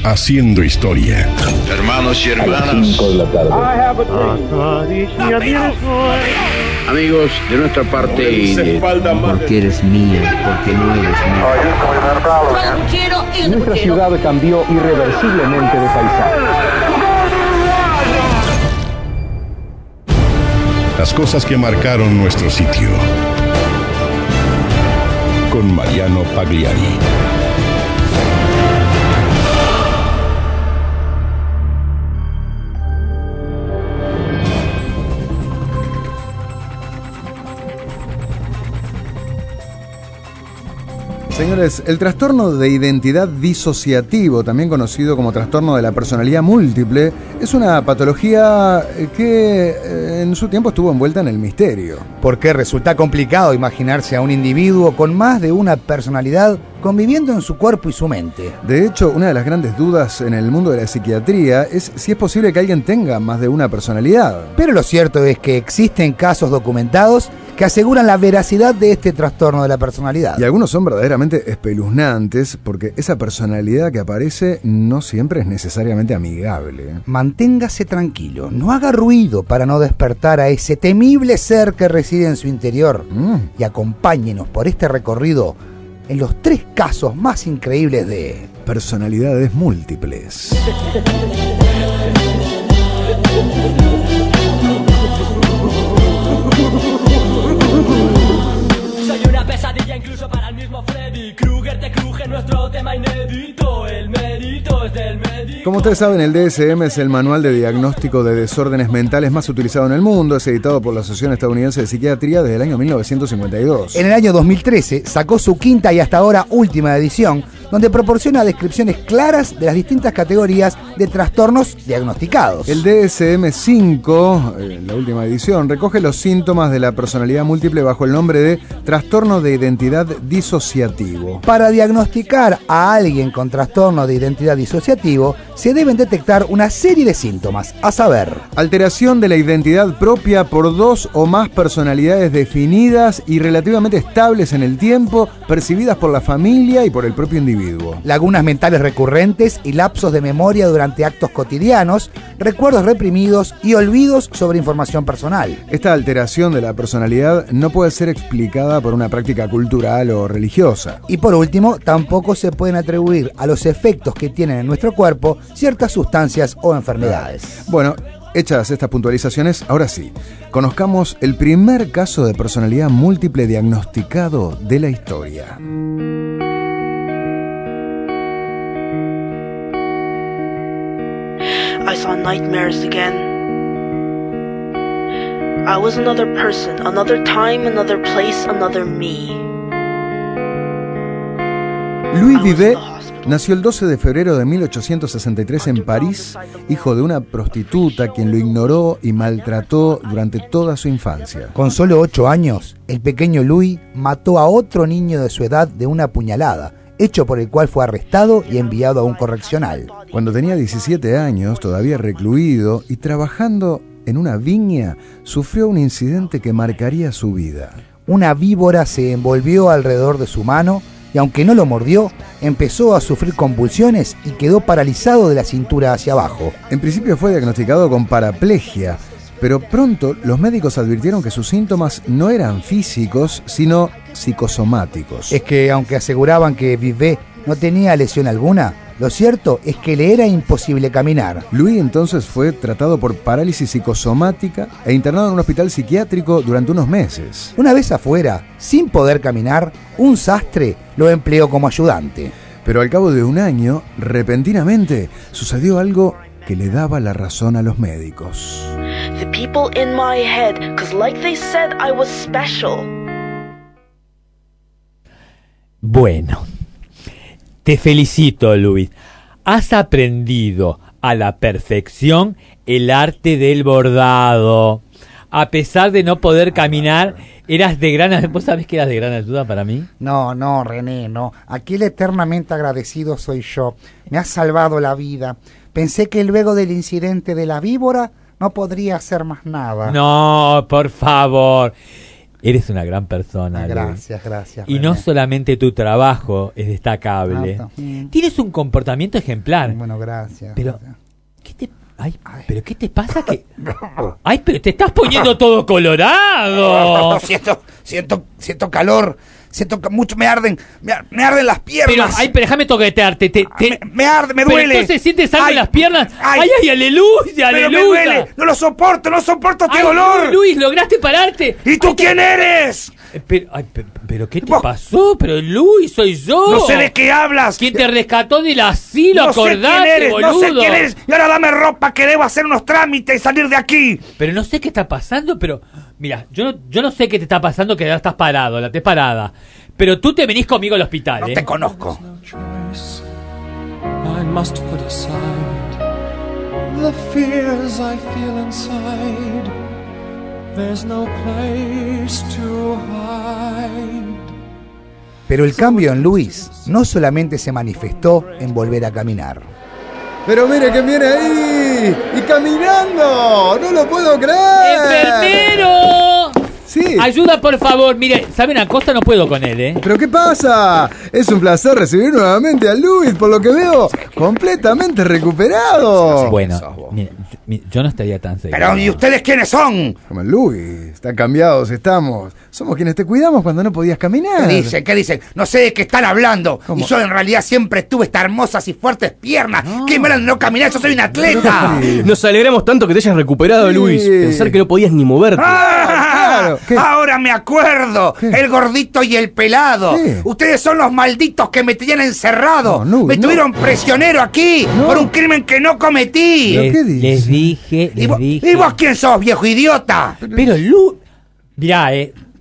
haciendo historia. Hermanos y hermanas, amigos, de nuestra parte y de... Porque eres mío, porque no eres mío. Nuestra ciudad cambió irreversiblemente de paisaje. Las cosas que marcaron nuestro sitio. Con Mariano Pagliari. Señores, el trastorno de identidad disociativo, también conocido como trastorno de la personalidad múltiple, es una patología que en su tiempo estuvo envuelta en el misterio. Porque resulta complicado imaginarse a un individuo con más de una personalidad conviviendo en su cuerpo y su mente. De hecho, una de las grandes dudas en el mundo de la psiquiatría es si es posible que alguien tenga más de una personalidad. Pero lo cierto es que existen casos documentados que aseguran la veracidad de este trastorno de la personalidad. Y algunos son verdaderamente espeluznantes porque esa personalidad que aparece no siempre es necesariamente amigable. Manténgase tranquilo, no haga ruido para no despertar a ese temible ser que reside en su interior y acompáñenos por este recorrido en los 3 casos más increíbles de personalidades múltiples. Soy una pesadilla incluso para el mismo Freddy Krueger, te cruje nuestro tema inédito. El mérito es del médico. Como ustedes saben, el DSM es el manual de diagnóstico de desórdenes mentales más utilizado en el mundo. Es editado por la Asociación Estadounidense de Psiquiatría desde el año 1952. En el año 2013 sacó su 5ª y hasta ahora última edición, donde proporciona descripciones claras de las distintas categorías de trastornos diagnosticados. El DSM-5, la última edición, recoge los síntomas de la personalidad múltiple bajo el nombre de trastorno de identidad disociativo. Para diagnosticar a alguien con trastorno de identidad disociativo, se deben detectar una serie de síntomas, a saber: alteración de la identidad propia por 2 o más personalidades definidas y relativamente estables en el tiempo, percibidas por la familia y por el propio individuo. Lagunas mentales recurrentes y lapsos de memoria durante actos cotidianos, recuerdos reprimidos y olvidos sobre información personal. Esta alteración de la personalidad no puede ser explicada por una práctica cultural o religiosa. Y por último, tampoco se pueden atribuir a los efectos que tienen en nuestro cuerpo ciertas sustancias o enfermedades. Bueno, hechas estas puntualizaciones, ahora sí, conozcamos el primer caso de personalidad múltiple diagnosticado de la historia. I saw nightmares again. I was another person, another time, another place, another me. Louis Vivet nació el 12 de febrero de 1863 en París, hijo de una prostituta quien lo ignoró y maltrató durante toda su infancia. Con solo 8 años, el pequeño Louis mató a otro niño de su edad de una puñalada, hecho por el cual fue arrestado y enviado a un correccional. Cuando tenía 17 años, todavía recluido y trabajando en una viña, sufrió un incidente que marcaría su vida. Una víbora se envolvió alrededor de su mano y aunque no lo mordió, empezó a sufrir convulsiones y quedó paralizado de la cintura hacia abajo. En principio fue diagnosticado con paraplegia, pero pronto los médicos advirtieron que sus síntomas no eran físicos, sino psicosomáticos. Es que aunque aseguraban que Vivet no tenía lesión alguna, lo cierto es que le era imposible caminar. Louis entonces fue tratado por parálisis psicosomática e internado en un hospital psiquiátrico durante unos meses. Una vez afuera, sin poder caminar, un sastre lo empleó como ayudante. Pero al cabo de un año, repentinamente, sucedió algo que le daba la razón a los médicos. The people in my head, 'cause like they said I was special. Bueno, te felicito, Luis. Has aprendido a la perfección el arte del bordado. A pesar de no poder caminar, eras de gran ayuda. ¿Vos sabés que eras de gran ayuda para mí? No, René, no. Aquí el eternamente agradecido soy yo. Me has salvado la vida. Pensé que luego del incidente de la víbora no podría hacer más nada. No, por favor. Eres una gran persona. Gracias. Y René. no solamente tu trabajo es destacable. Tienes un comportamiento ejemplar. Bueno, gracias. Pero, ¿pero qué te pasa? Ay, pero te estás poniendo todo colorado. Siento calor. Siento que mucho me arden las piernas. Pero déjame toquetearte. Me arde, me duele. Pero entonces sientes algo en las piernas. Ay, aleluya, pero aleluya. me duele. No lo soporto este dolor. Luis, lograste pararte. ¿Y tú quién eres? Pero ¿qué te pasó? Pero Luis, soy yo. No sé de qué hablas. ¿Quién te rescató del asilo? Acordate, boludo. No sé quién eres. Y ahora dame ropa que debo hacer unos trámites y salir de aquí. Pero no sé qué está pasando, pero... Mira, yo no sé qué te está pasando, que ya estás parado, la estés parada. Pero tú te venís conmigo al hospital, No te conozco. I must put aside the fears I feel inside. There's no place to hide. Pero el cambio en Luis no solamente se manifestó en volver a caminar. Pero mire que viene ahí y caminando, no lo puedo creer. ¡Enfermero! Sí. Ayuda, por favor. Mire, ¿sabe una cosa? No puedo con él, ¿eh? ¿Pero qué pasa? Es un placer recibir nuevamente a Luis, por lo que veo, completamente recuperado. Bueno, mire, yo no estaría tan seguro. Pero, ¿y ustedes quiénes son? Como el Luis, están cambiados, estamos. Somos quienes te cuidamos cuando no podías caminar. ¿Qué dicen? No sé de qué están hablando. ¿Cómo? Y yo en realidad siempre tuve estas hermosas y fuertes piernas. ¿Qué me no caminar? Yo soy un atleta. Nos alegramos tanto que te hayas recuperado, Sí. Luis. Pensar que no podías ni moverte. Claro. ¿Qué? Ahora me acuerdo. ¿Qué? El gordito y el pelado. ¿Qué? Ustedes son los malditos que me tenían encerrado. No, me tuvieron prisionero aquí por un crimen que no cometí. ¿Pero qué dices? Les dije. ¿Y vos quién sos, viejo idiota? Pero Luis... Mirá,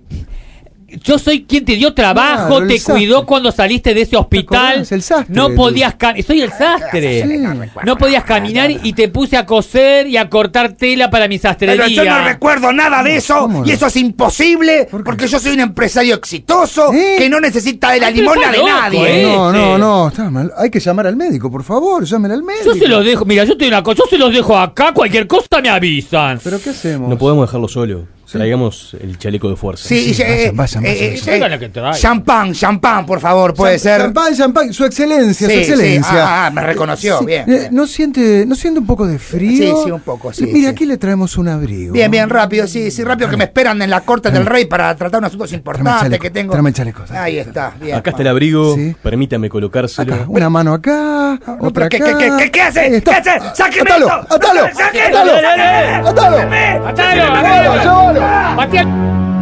yo soy quien te dio trabajo, Claro, el te sastre. cuidó cuando saliste de ese hospital. acordás? El sastre, No Luis. podías soy el sastre. Sí. No podías caminar y te puse a coser y a cortar tela para mi sastrería. Pero yo no recuerdo nada de eso. ¿Cómo no? Y eso es imposible. ¿Por qué? Porque yo soy un empresario exitoso que no necesita de la Ay, pero limosna está de loco, nadie. No, está mal. Hay que llamar al médico, por favor, llamen al médico. Yo se los dejo, mira, yo se los dejo acá, cualquier cosa me avisan. ¿Pero qué hacemos? No podemos dejarlo solo. Traigamos el chaleco de fuerza. Sí, vayan. Traigan lo que traigan. Champán, por favor, puede ser. Champán, su excelencia, Sí, su excelencia. sí. Me reconoció, Sí. bien. ¿No siente un poco de frío? Sí, un poco, sí. Mira, sí. aquí le traemos un abrigo. Bien, rápido, sí, rápido, que me esperan en la corte del rey para tratar unos asuntos importantes que tengo. Tráeme el chaleco. Ahí está, bien. Acá está el abrigo. Sí. Permítame colocárselo. Acá, una mano acá, otra acá. ¿Qué hace? Ahí está. ¿Qué hace? ¡Sáqueme ¡Atalo! eso! ¡Atalo! ¡Sáquenlo! ¡Atalo! ¡Atalo! ¡Atalo!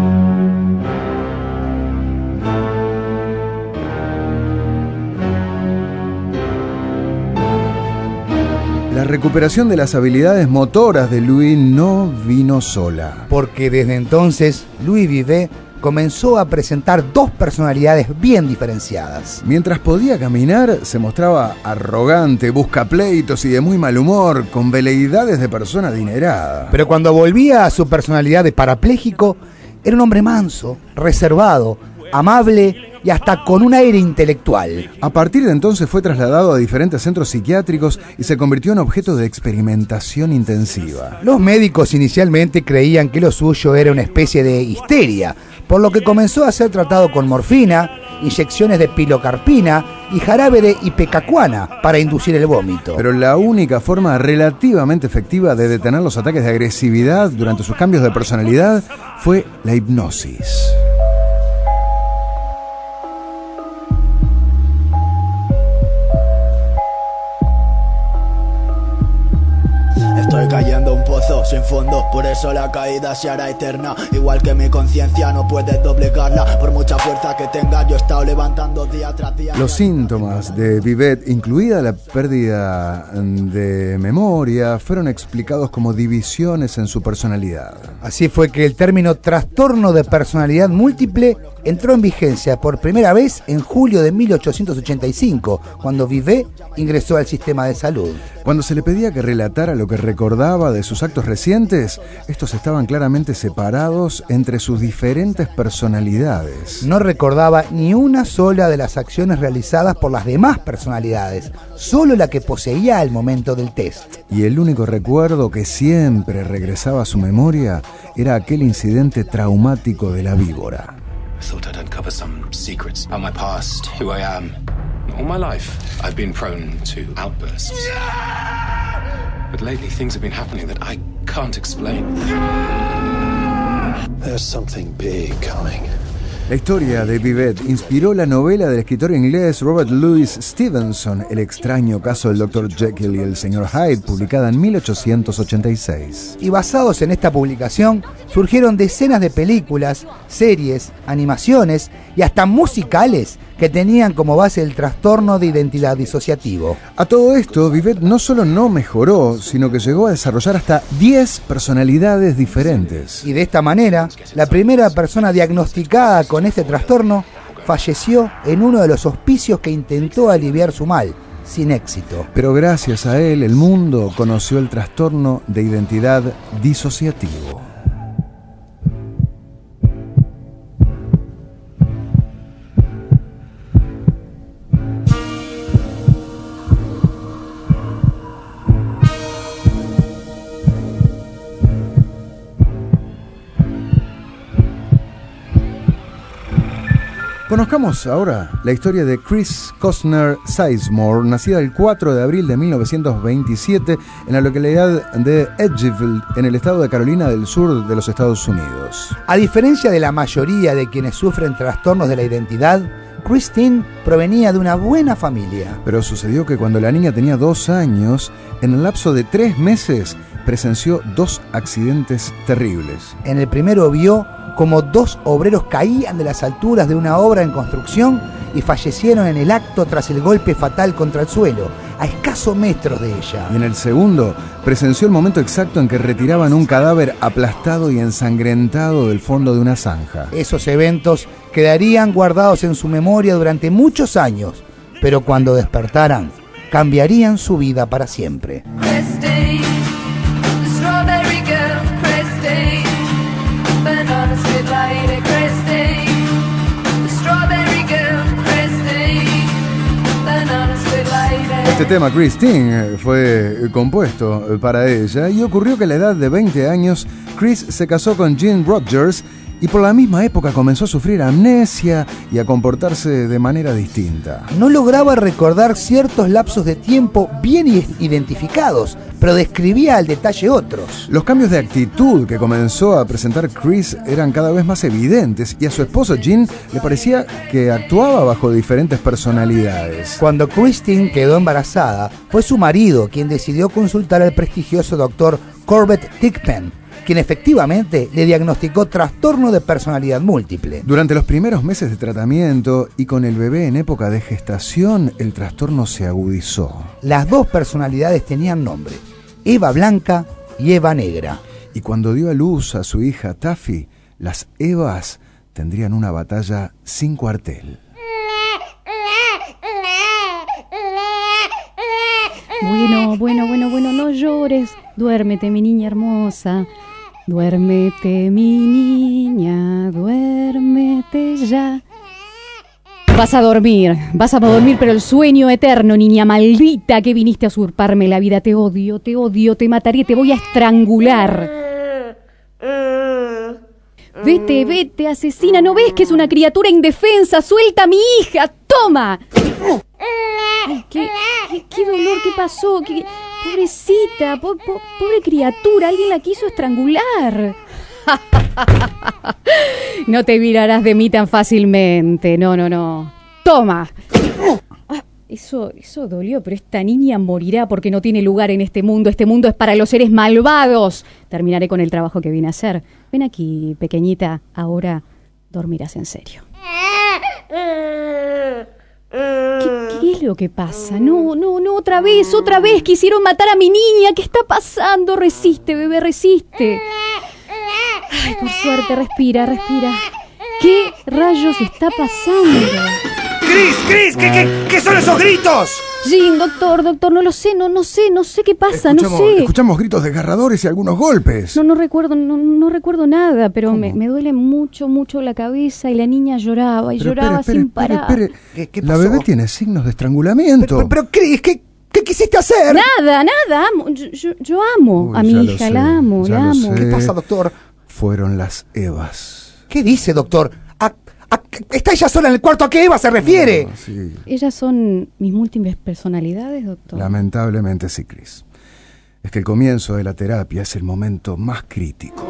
La recuperación de las habilidades motoras de Louis no vino sola. Porque desde entonces, Louis Vivet comenzó a presentar dos personalidades bien diferenciadas. Mientras podía caminar, se mostraba arrogante, buscapleitos y de muy mal humor, con veleidades de persona adinerada. Pero cuando volvía a su personalidad de parapléjico, era un hombre manso, reservado, amable y hasta con un aire intelectual. A partir de entonces fue trasladado a diferentes centros psiquiátricos y se convirtió en objeto de experimentación intensiva. Los médicos inicialmente creían que lo suyo era una especie de histeria, por lo que comenzó a ser tratado con morfina, inyecciones de pilocarpina y jarabe de ipecacuana para inducir el vómito. Pero la única forma relativamente efectiva de detener los ataques de agresividad durante sus cambios de personalidad fue la hipnosis. Estoy cayendo a un pozo sin fondo, por eso la caída se hará eterna. Igual que mi conciencia no puedes doblegarla, por mucha fuerza que tenga yo he estado levantando día tras día. Los síntomas de Vivet, incluida la pérdida de memoria, fueron explicados como divisiones en su personalidad. Así fue que el término trastorno de personalidad múltiple entró en vigencia por primera vez en julio de 1885, cuando Vivet ingresó al sistema de salud. Cuando se le pedía que relatara lo que recordaba de sus actos recientes, estos estaban claramente separados entre sus diferentes personalidades. No recordaba ni una sola de las acciones realizadas por las demás personalidades, solo la que poseía al momento del test. Y el único recuerdo que siempre regresaba a su memoria era aquel incidente traumático de la víbora. I thought I'd uncover some secrets about my past, who I am. All my life, I've been prone to outbursts. But lately, things have been happening that I can't explain. There's something big coming. La historia de Vivet inspiró la novela del escritor inglés Robert Louis Stevenson, El extraño caso del Dr. Jekyll y el Sr. Hyde, publicada en 1886. Y basados en esta publicación, surgieron decenas de películas, series, animaciones y hasta musicales que tenían como base el trastorno de identidad disociativo. A todo esto, Vivet no solo no mejoró, sino que llegó a desarrollar hasta 10 personalidades diferentes. Y de esta manera, la primera persona diagnosticada con este trastorno falleció en uno de los hospicios que intentó aliviar su mal, sin éxito. Pero gracias a él, el mundo conoció el trastorno de identidad disociativo. Conozcamos ahora la historia de Chris Costner Sizemore, nacida el 4 de abril de 1927 en la localidad de Edgefield, en el estado de Carolina del Sur de los Estados Unidos. A diferencia de la mayoría de quienes sufren trastornos de la identidad, Christine provenía de una buena familia. Pero sucedió que cuando la niña tenía 2 años, en el lapso de 3 meses, presenció 2 accidentes terribles. En el primero vio como 2 obreros caían de las alturas de una obra en construcción y fallecieron en el acto tras el golpe fatal contra el suelo, a escasos metros de ella. Y en el segundo, presenció el momento exacto en que retiraban un cadáver aplastado y ensangrentado del fondo de una zanja. Esos eventos quedarían guardados en su memoria durante muchos años, pero cuando despertaran, cambiarían su vida para siempre. Este tema, Christine, fue compuesto para ella y ocurrió que a la edad de 20 años, Chris se casó con Jean Rogers y por la misma época comenzó a sufrir amnesia y a comportarse de manera distinta. No lograba recordar ciertos lapsos de tiempo bien identificados, pero describía al detalle otros. Los cambios de actitud que comenzó a presentar Chris eran cada vez más evidentes y a su esposo Jean le parecía que actuaba bajo diferentes personalidades. Cuando Christine quedó embarazada, fue su marido quien decidió consultar al prestigioso doctor Corbett Thigpen, quien efectivamente le diagnosticó trastorno de personalidad múltiple. Durante los primeros meses de tratamiento y con el bebé en época de gestación, el trastorno se agudizó. Las 2 personalidades tenían nombre, Eva Blanca y Eva Negra. Y cuando dio a luz a su hija Taffy, las Evas tendrían una batalla sin cuartel. Bueno, no llores. Duérmete, mi niña hermosa. Duérmete, mi niña, duérmete ya. Vas a dormir, pero el sueño eterno, niña maldita, que viniste a usurparme la vida. Te odio, te mataré, te voy a estrangular. Vete, asesina, ¿no ves que es una criatura indefensa? ¡Suelta a mi hija! ¡Toma! Ay, qué dolor, ¿qué pasó? Pobrecita, pobre criatura, alguien la quiso estrangular. No te virarás de mí tan fácilmente, no. ¡Toma! Eso dolió, pero esta niña morirá porque no tiene lugar en este mundo. Este mundo es para los seres malvados. Terminaré con el trabajo que vine a hacer. Ven aquí, pequeñita, ahora dormirás en serio. ¿Qué es lo que pasa? No, otra vez quisieron matar a mi niña. ¿Qué está pasando? Resiste, bebé, resiste. Ay, por suerte, respira. ¿Qué rayos está pasando? ¡Chris! ¿Qué son esos gritos? Jim, doctor, no lo sé, no sé qué pasa, no sé. Escuchamos gritos desgarradores y algunos golpes. No recuerdo nada, pero me duele mucho la cabeza y la niña lloraba sin parar. ¿Qué pasó? La bebé tiene signos de estrangulamiento. Pero Chris, ¿qué quisiste hacer? Nada, amo. Yo amo a mi hija, la amo. ¿Qué pasa, doctor? Fueron las Evas. ¿Qué dice, doctor? ¿Está ella sola en el cuarto? ¿A qué Eva se refiere? No, sí. ¿Ellas son mis múltiples personalidades, doctor? Lamentablemente sí, Chris. Es que el comienzo de la terapia es el momento más crítico.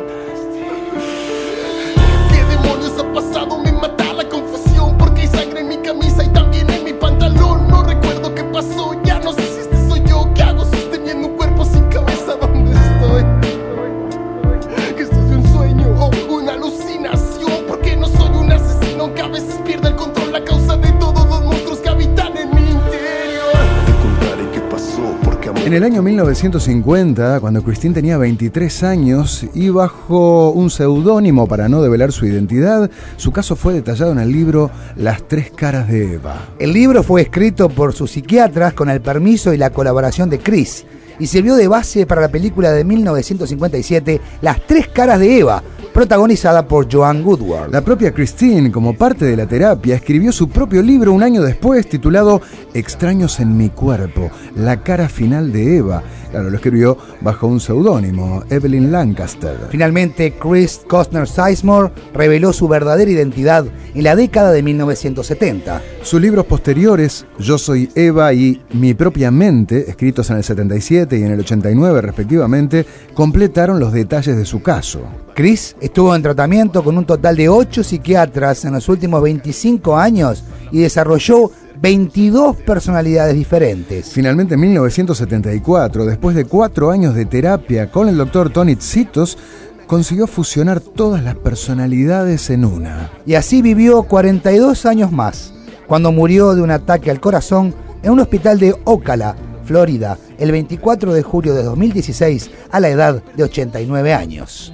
¿Qué demonios ha pasado? Me mata la confusión porque hay sangre en mi camisa y también en mi pantalón. No recuerdo qué pasó, ya no sé si este soy yo. ¿Qué hago sosteniendo un cuerpo sin cabeza? ¿Dónde estoy? ¿Que esto es un sueño o una alucinación? Porque no soy un asesino que a veces pierde el control, la causa de todos los monstruos que habitan en mi interior. Te contaré qué pasó, porque amor. En el año 1950, cuando Christine tenía 23 años y bajo un seudónimo para no develar su identidad, su caso fue detallado en el libro Las tres caras de Eva. El libro fue escrito por sus psiquiatras con el permiso y la colaboración de Chris y sirvió de base para la película de 1957 Las tres caras de Eva, protagonizada por Joan Woodward. La propia Christine, como parte de la terapia, escribió su propio libro un año después titulado Extraños en mi cuerpo, la cara final de Eva. Claro, lo escribió bajo un seudónimo, Evelyn Lancaster. Finalmente, Chris Costner Sizemore reveló su verdadera identidad en la década de 1970. Sus libros posteriores, Yo soy Eva y Mi propia mente, escritos en el 77 y en el 89 respectivamente, completaron los detalles de su caso. Chris estuvo en tratamiento con un total de 8 psiquiatras en los últimos 25 años y desarrolló 22 personalidades diferentes. Finalmente, en 1974, después de 4 años de terapia con el doctor Tony Tsitos, consiguió fusionar todas las personalidades en una. Y así vivió 42 años más, cuando murió de un ataque al corazón en un hospital de Ocala, Florida, el 24 de julio de 2016, a la edad de 89 años.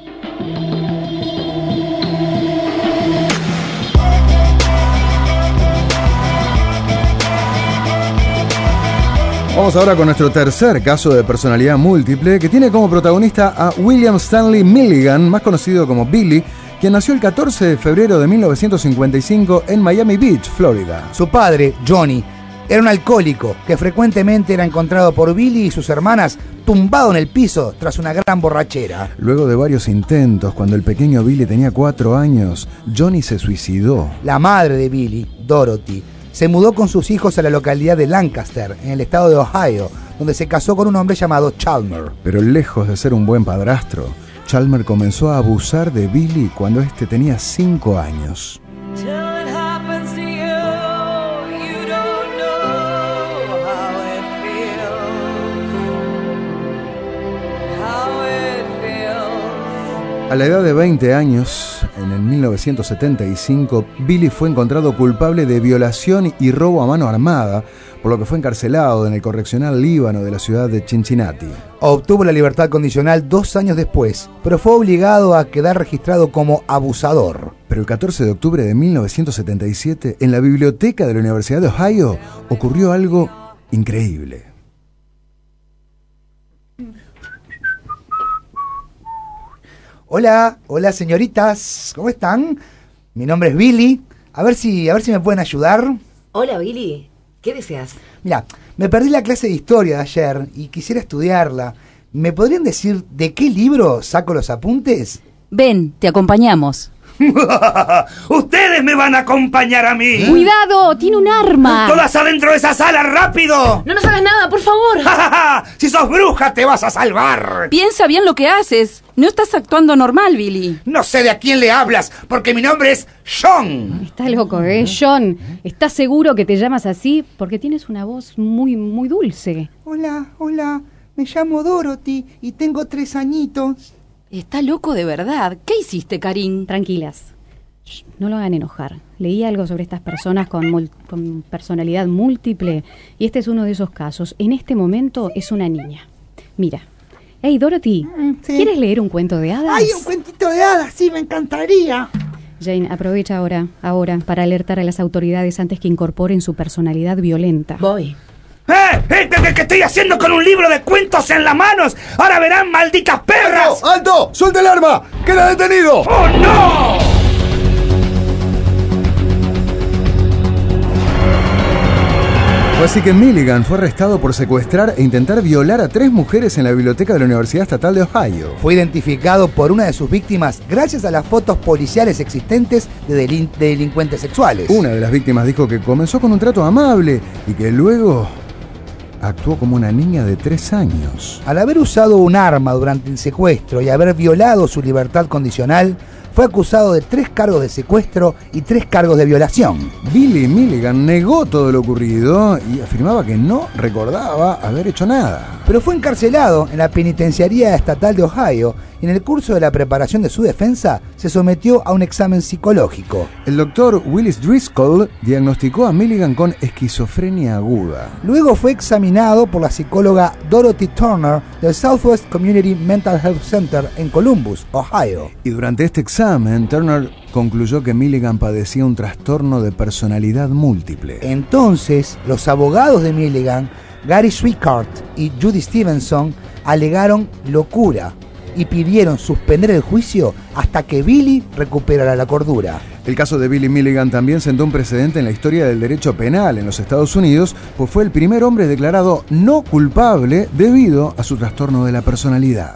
Vamos ahora con nuestro tercer caso de personalidad múltiple, que tiene como protagonista a William Stanley Milligan, más conocido como Billy, quien nació el 14 de febrero de 1955 en Miami Beach, Florida. Su padre, Johnny, era un alcohólico que frecuentemente era encontrado por Billy y sus hermanas tumbado en el piso tras una gran borrachera. Luego de varios intentos, cuando el pequeño Billy tenía 4 años, Johnny se suicidó. La madre de Billy, Dorothy, se mudó con sus hijos a la localidad de Lancaster, en el estado de Ohio, donde se casó con un hombre llamado Chalmer. Pero lejos de ser un buen padrastro, Chalmer comenzó a abusar de Billy cuando éste tenía 5 años. A la edad de 20 años, en el 1975, Billy fue encontrado culpable de violación y robo a mano armada, por lo que fue encarcelado en el correccional Líbano de la ciudad de Cincinnati. Obtuvo la libertad condicional 2 años después, pero fue obligado a quedar registrado como abusador. Pero el 14 de octubre de 1977, en la biblioteca de la Universidad de Ohio, ocurrió algo increíble. Hola señoritas, ¿cómo están? Mi nombre es Billy, a ver si me pueden ayudar. Hola Billy, ¿qué deseas? Mira, me perdí la clase de historia de ayer y quisiera estudiarla. ¿Me podrían decir de qué libro saco los apuntes? Ven, te acompañamos. ¡Ustedes me van a acompañar a mí! ¡Cuidado! ¡Tiene un arma! ¡Todas adentro de esa sala, rápido! ¡No nos hagas nada, por favor! ¡Si sos bruja, te vas a salvar! Piensa bien lo que haces. No estás actuando normal, Billy. No sé de a quién le hablas, porque mi nombre es John. Estás loco, John. ¿Estás seguro que te llamas así? Porque tienes una voz muy, muy dulce. Hola. Me llamo Dorothy y tengo 3 añitos. Está loco de verdad. ¿Qué hiciste, Karin? Tranquilas. No lo hagan enojar. Leí algo sobre estas personas con personalidad múltiple y este es uno de esos casos. En este momento es una niña. Mira. Hey, Dorothy, sí. ¿Quieres leer un cuento de hadas? ¡Ay, un cuentito de hadas! Sí, me encantaría. Jane, aprovecha ahora, para alertar a las autoridades antes que incorporen su personalidad violenta. Voy. ¿Qué estoy haciendo con un libro de cuentos en las manos? ¡Ahora verán, malditas perras! ¡Alto! ¡Suelta el arma! ¡Queda detenido! ¡Oh, no! Fue así que Milligan fue arrestado por secuestrar e intentar violar a 3 mujeres en la biblioteca de la Universidad Estatal de Ohio. Fue identificado por una de sus víctimas gracias a las fotos policiales existentes de delincuentes sexuales. Una de las víctimas dijo que comenzó con un trato amable y que luego actuó como una niña de 3 años. Al haber usado un arma durante el secuestro y haber violado su libertad condicional, fue acusado de 3 cargos de secuestro y 3 cargos de violación. Billy Milligan negó todo lo ocurrido y afirmaba que no recordaba haber hecho nada. Pero fue encarcelado en la penitenciaría estatal de Ohio y en el curso de la preparación de su defensa se sometió a un examen psicológico. El doctor Willis Driscoll diagnosticó a Milligan con esquizofrenia aguda. Luego fue examinado por la psicóloga Dorothy Turner del Southwest Community Mental Health Center en Columbus, Ohio. Y durante este examen, Turner concluyó que Milligan padecía un trastorno de personalidad múltiple. Entonces, los abogados de Milligan, Gary Sweetheart y Judy Stevenson, alegaron locura y pidieron suspender el juicio hasta que Billy recuperara la cordura. El caso de Billy Milligan también sentó un precedente en la historia del derecho penal en los Estados Unidos, pues fue el primer hombre declarado no culpable debido a su trastorno de la personalidad.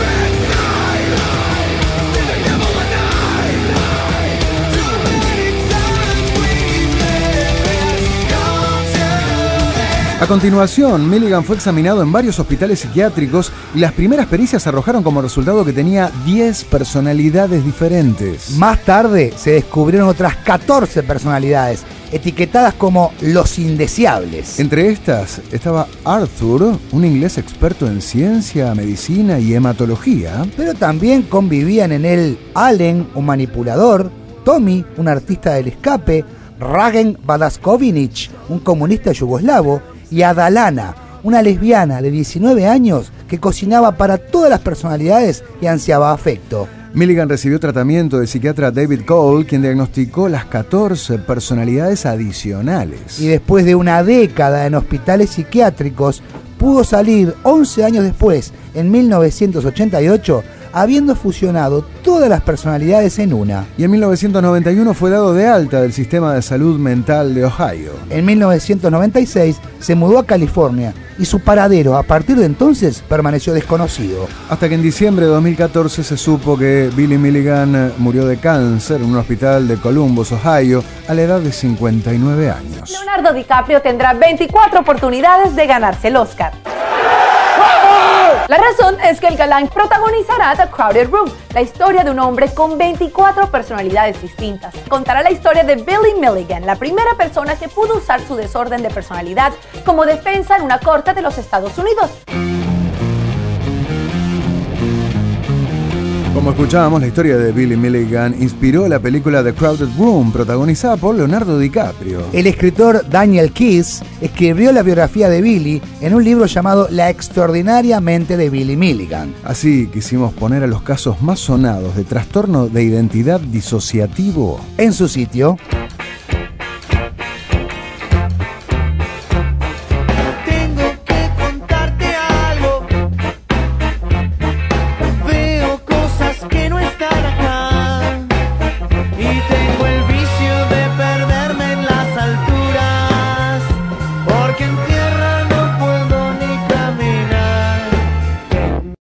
A continuación, Milligan fue examinado en varios hospitales psiquiátricos y las primeras pericias arrojaron como resultado que tenía 10 personalidades diferentes. Más tarde se descubrieron otras 14 personalidades, etiquetadas como los indeseables. Entre estas estaba Arthur, un inglés experto en ciencia, medicina y hematología. Pero también convivían en él Allen, un manipulador, Tommy, un artista del escape, Ragen Badaskovinic, un comunista yugoslavo, y Adalana, una lesbiana de 19 años que cocinaba para todas las personalidades y ansiaba afecto. Milligan recibió tratamiento del psiquiatra David Cole, quien diagnosticó las 14 personalidades adicionales. Y después de una década en hospitales psiquiátricos, pudo salir 11 años después, en 1988, habiendo fusionado todas las personalidades en una. Y en 1991 fue dado de alta del sistema de salud mental de Ohio. En 1996 se mudó a California y su paradero a partir de entonces permaneció desconocido. Hasta que en diciembre de 2014 se supo que Billy Milligan murió de cáncer en un hospital de Columbus, Ohio, a la edad de 59 años. Leonardo DiCaprio tendrá 24 oportunidades de ganarse el Oscar. La razón es que el galán protagonizará The Crowded Room, la historia de un hombre con 24 personalidades distintas. Contará la historia de Billy Milligan, la primera persona que pudo usar su desorden de personalidad como defensa en una corte de los Estados Unidos. Como escuchábamos, la historia de Billy Milligan inspiró la película The Crowded Room, protagonizada por Leonardo DiCaprio. El escritor Daniel Keyes escribió la biografía de Billy en un libro llamado La extraordinaria mente de Billy Milligan. Así quisimos poner a los casos más sonados de trastorno de identidad disociativo en su sitio.